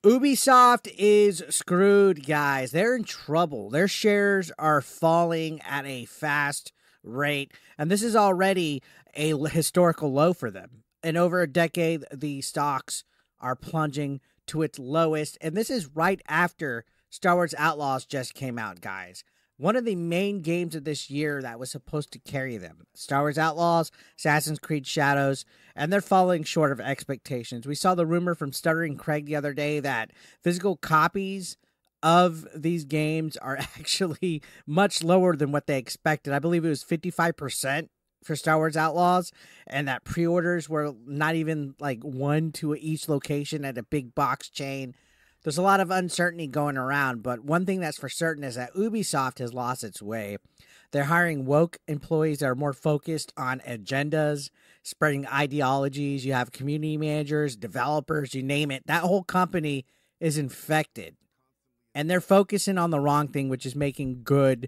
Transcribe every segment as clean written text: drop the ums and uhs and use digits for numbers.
Ubisoft is screwed, guys. They're in trouble. Their shares are falling at a fast rate, and this is already a historical low for them. In over a decade, the stocks are plunging to its lowest, and this is right after Star Wars Outlaws just came out, guys. One of the main games of this year that was supposed to carry them. Star Wars Outlaws, Assassin's Creed Shadows, and they're falling short of expectations. We saw the rumor from Stuttering Craig the other day that physical copies of these games are actually much lower than what they expected. I believe it was 55% for Star Wars Outlaws, and that pre-orders were not even like one to each location at a big box chain. There's a lot of uncertainty going around, but one thing that's for certain is that Ubisoft has lost its way. They're hiring woke employees that are more focused on agendas, spreading ideologies. You have community managers, developers, you name it. That whole company is infected. And they're focusing on the wrong thing, which is making good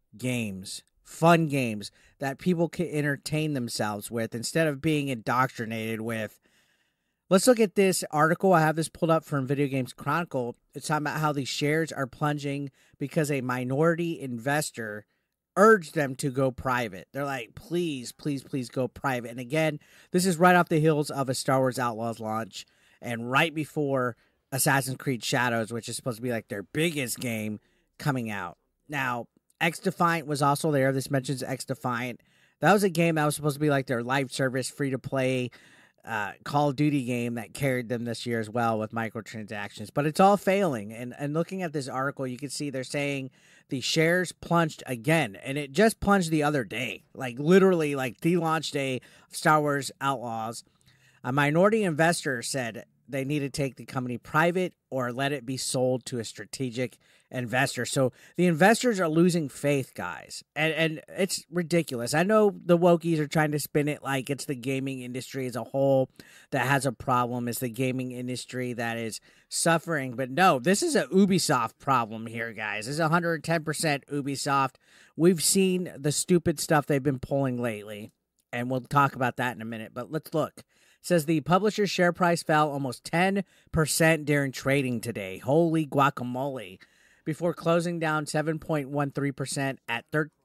games, fun games that people can entertain themselves with instead of being indoctrinated with. Let's look at this article. I have this pulled up from Video Games Chronicle. It's talking about how these shares are plunging because a minority investor urged them to go private. They're like, please, please, please go private. And again, this is right off the heels of a Star Wars Outlaws launch and right before Assassin's Creed Shadows, which is supposed to be like their biggest game coming out. Now, X-Defiant was also there. This mentions X-Defiant. That was a game that was supposed to be like their live service, free-to-play Call of Duty game that carried them this year as well with microtransactions. But it's all failing. And looking at this article, you can see they're saying the shares plunged again. And it just plunged the other day. Like literally like the launch day of Star Wars Outlaws. A minority investor said they need to take the company private or let it be sold to a strategic investor. So the investors are losing faith, guys. And it's ridiculous. I know the wokies are trying to spin it like it's the gaming industry as a whole that has a problem. It's the gaming industry that is suffering. But no, this is a Ubisoft problem here, guys. This is 110% Ubisoft. We've seen the stupid stuff they've been pulling lately, and we'll talk about that in a minute. But let's look. It says the publisher's share price fell almost 10% during trading today. Holy guacamole. Before closing down 7.13% at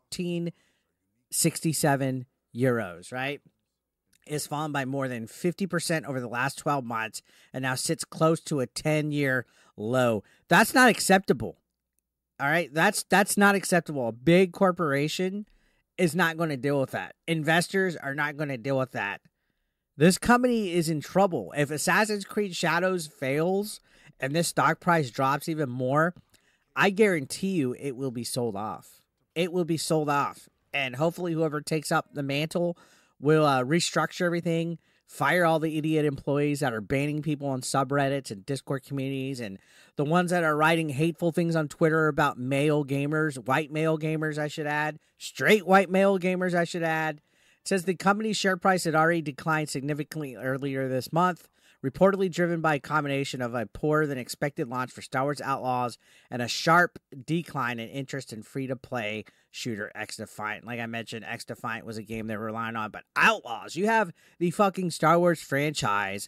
13.67 euros, right? It's fallen by more than 50% over the last 12 months and now sits close to a 10-year low. That's not acceptable. All right? That's not acceptable. A big corporation is not going to deal with that. Investors are not going to deal with that. This company is in trouble. If Assassin's Creed Shadows fails and this stock price drops even more, I guarantee you it will be sold off. It will be sold off. And hopefully whoever takes up the mantle will restructure everything, fire all the idiot employees that are banning people on subreddits and Discord communities, and the ones that are writing hateful things on Twitter about male gamers, white male gamers, I should add, straight white male gamers, I should add. It says the company's share price had already declined significantly earlier this month, reportedly driven by a combination of a poorer-than-expected launch for Star Wars Outlaws and a sharp decline in interest in free-to-play shooter X-Defiant. Like I mentioned, X-Defiant was a game they were relying on, but Outlaws, you have the fucking Star Wars franchise,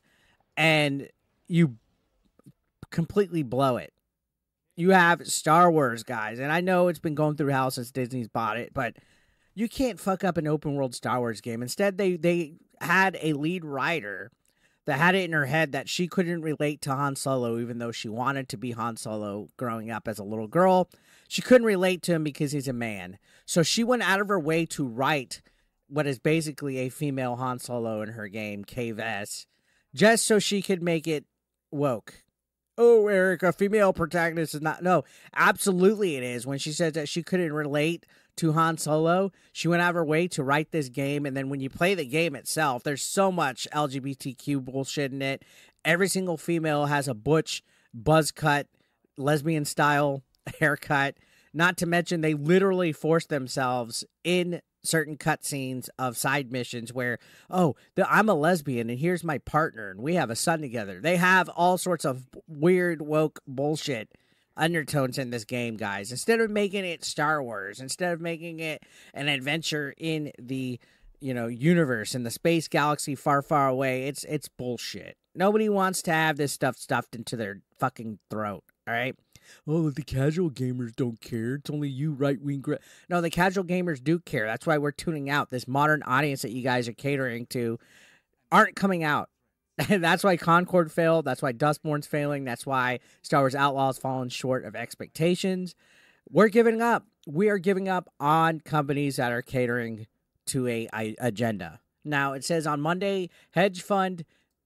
and you completely blow it. You have Star Wars, guys, and I know it's been going through hell since Disney's bought it, but you can't fuck up an open-world Star Wars game. Instead, they had a lead writer that had it in her head that she couldn't relate to Han Solo, even though she wanted to be Han Solo growing up as a little girl. She couldn't relate to him because he's a man. So she went out of her way to write what is basically a female Han Solo in her game, Kay Vess, just so she could make it woke. Oh, Eric, a female protagonist is not... No, absolutely it is. When she said that she couldn't relate to Han Solo, she went out of her way to write this game, and then when you play the game itself, there's so much LGBTQ bullshit in it. Every single female has a butch, buzz cut, lesbian-style haircut. Not to mention, they literally force themselves in certain cutscenes of side missions where, I'm a lesbian, and here's my partner, and we have a son together. They have all sorts of weird, woke bullshit undertones in this game, guys. Instead of making it Star Wars, instead of making it an adventure in the universe, in the space galaxy far, far away, it's bullshit. Nobody wants to have this stuff stuffed into their fucking throat, all right? Oh, the casual gamers don't care. It's only you right-wing. No, the casual gamers do care. That's why we're tuning out. This modern audience that you guys are catering to aren't coming out. That's why Concord failed. That's why Dustborn's failing. That's why Star Wars Outlaws fallen short of expectations. We're giving up. We are giving up on companies that are catering to a agenda. Now, it says on Monday, hedge fund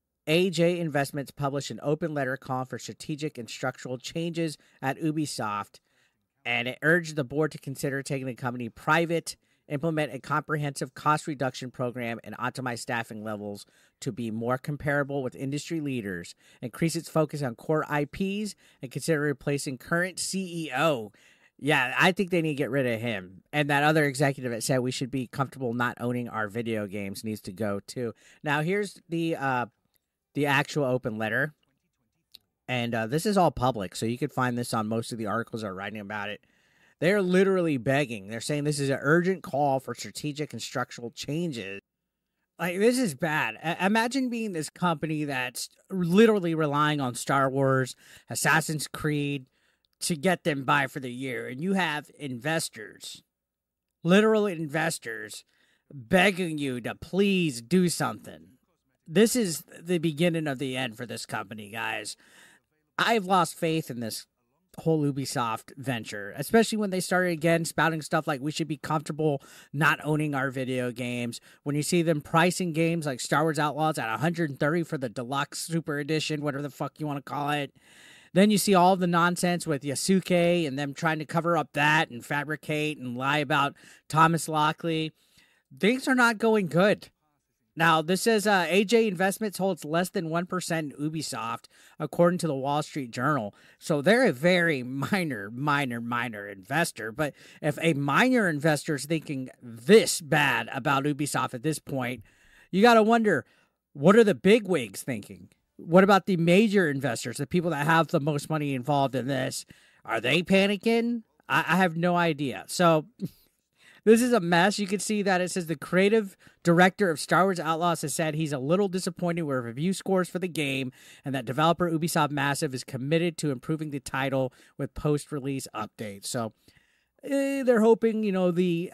AJ Investments published an open letter calling for strategic and structural changes at Ubisoft, and it urged the board to consider taking the company private, implement a comprehensive cost reduction program, and optimize staffing levels to be more comparable with industry leaders, increase its focus on core IPs, and consider replacing current CEO. Yeah, I think they need to get rid of him. And that other executive that said we should be comfortable not owning our video games needs to go too. Now, here's the actual open letter. And this is all public, so you could find this on most of the articles that are writing about it. They're literally begging. They're saying this is an urgent call for strategic and structural changes. Like, this is bad. Imagine being this company that's literally relying on Star Wars, Assassin's Creed, to get them by for the year. And you have investors, literal investors, begging you to please do something. This is the beginning of the end for this company, guys. I've lost faith in this whole Ubisoft venture, especially when they started again spouting stuff like we should be comfortable not owning our video games. When you see them pricing games like Star Wars Outlaws at $130 for the deluxe super edition, whatever the fuck you want to call it. Then you see all the nonsense with Yasuke and them trying to cover up that and fabricate and lie about Thomas Lockley. Things are not going good. Now, this says AJ Investments holds less than 1% in Ubisoft, according to the Wall Street Journal. So they're a very minor investor. But if a minor investor is thinking this bad about Ubisoft at this point, you got to wonder, what are the bigwigs thinking? What about the major investors, the people that have the most money involved in this? Are they panicking? I have no idea. So this is a mess. You can see that it says the creative director of Star Wars Outlaws has said he's a little disappointed with review scores for the game, and that developer Ubisoft Massive is committed to improving the title with post-release updates. So they're hoping, the,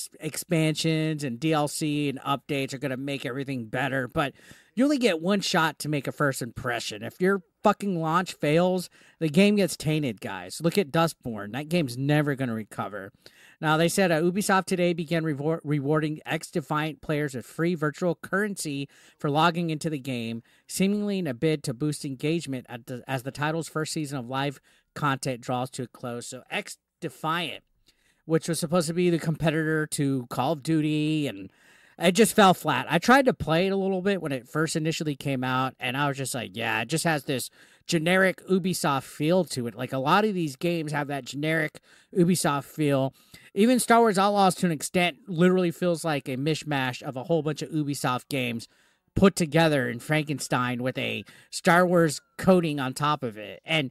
expansions and DLC and updates are going to make everything better, but you only get one shot to make a first impression. If your fucking launch fails, the game gets tainted, guys. Look at Dustborn. That game's never going to recover. Now, they said Ubisoft today began rewarding X-Defiant players with free virtual currency for logging into the game, seemingly in a bid to boost engagement as the title's first season of live content draws to a close. So X-Defiant, which was supposed to be the competitor to Call of Duty, and it just fell flat. I tried to play it a little bit when it first initially came out, and I was just like, yeah, it just has this generic Ubisoft feel to it. Like, a lot of these games have that generic Ubisoft feel. Even Star Wars Outlaws, to an extent, literally feels like a mishmash of a whole bunch of Ubisoft games put together in Frankenstein with a Star Wars coating on top of it. And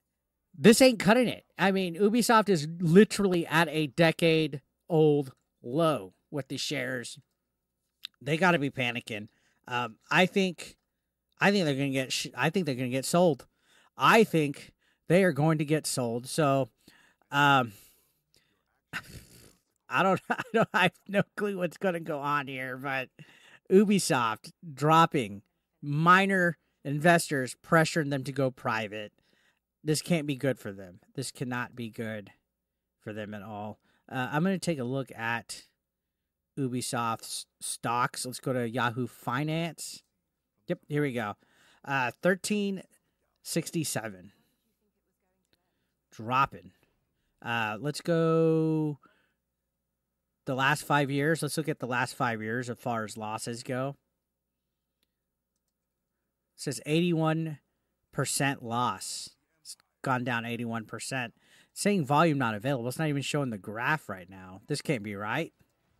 this ain't cutting it. I mean, Ubisoft is literally at a decade-old low with the shares. They got to be panicking. I think they're going to get. I think they're going to get sold. I think they are going to get sold. So, I have no clue what's going to go on here. But Ubisoft dropping minor investors, pressuring them to go private. This can't be good for them. This cannot be good for them at all. I'm going to take a look at Ubisoft's stocks. Let's go to Yahoo Finance. Yep, here we go. 1367. Dropping. Let's go the last 5 years. Let's look at the last 5 years as far as losses go. It says 81% loss. It's gone down 81%. It's saying volume not available. It's not even showing the graph right now. This can't be right.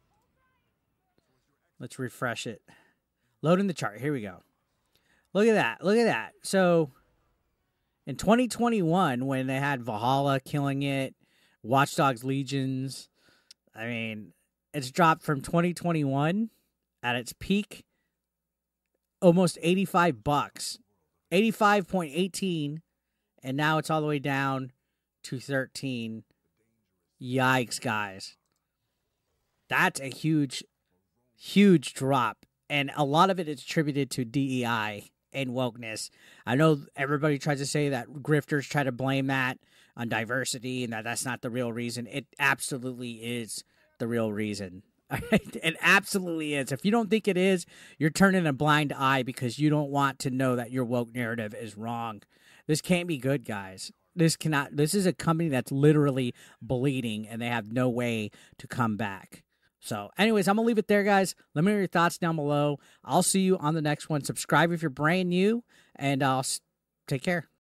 Let's refresh it. Loading the chart. Here we go. Look at that. Look at that. So, in 2021, when they had Valhalla killing it, Watch Dogs Legions, I mean, it's dropped from 2021 at its peak almost $85, 85.18, and now it's all the way down to 13. Yikes, guys. That's a huge, huge drop. And a lot of it is attributed to DEI and wokeness. I know everybody tries to say that grifters try to blame that on diversity and that that's not the real reason. It absolutely is the real reason. It absolutely is. If you don't think it is, you're turning a blind eye because you don't want to know that your woke narrative is wrong. This can't be good, guys. This is a company that's literally bleeding and they have no way to come back. So anyways, I'm going to leave it there, guys. Let me know your thoughts down below. I'll see you on the next one. Subscribe if you're brand new, and I'll take care.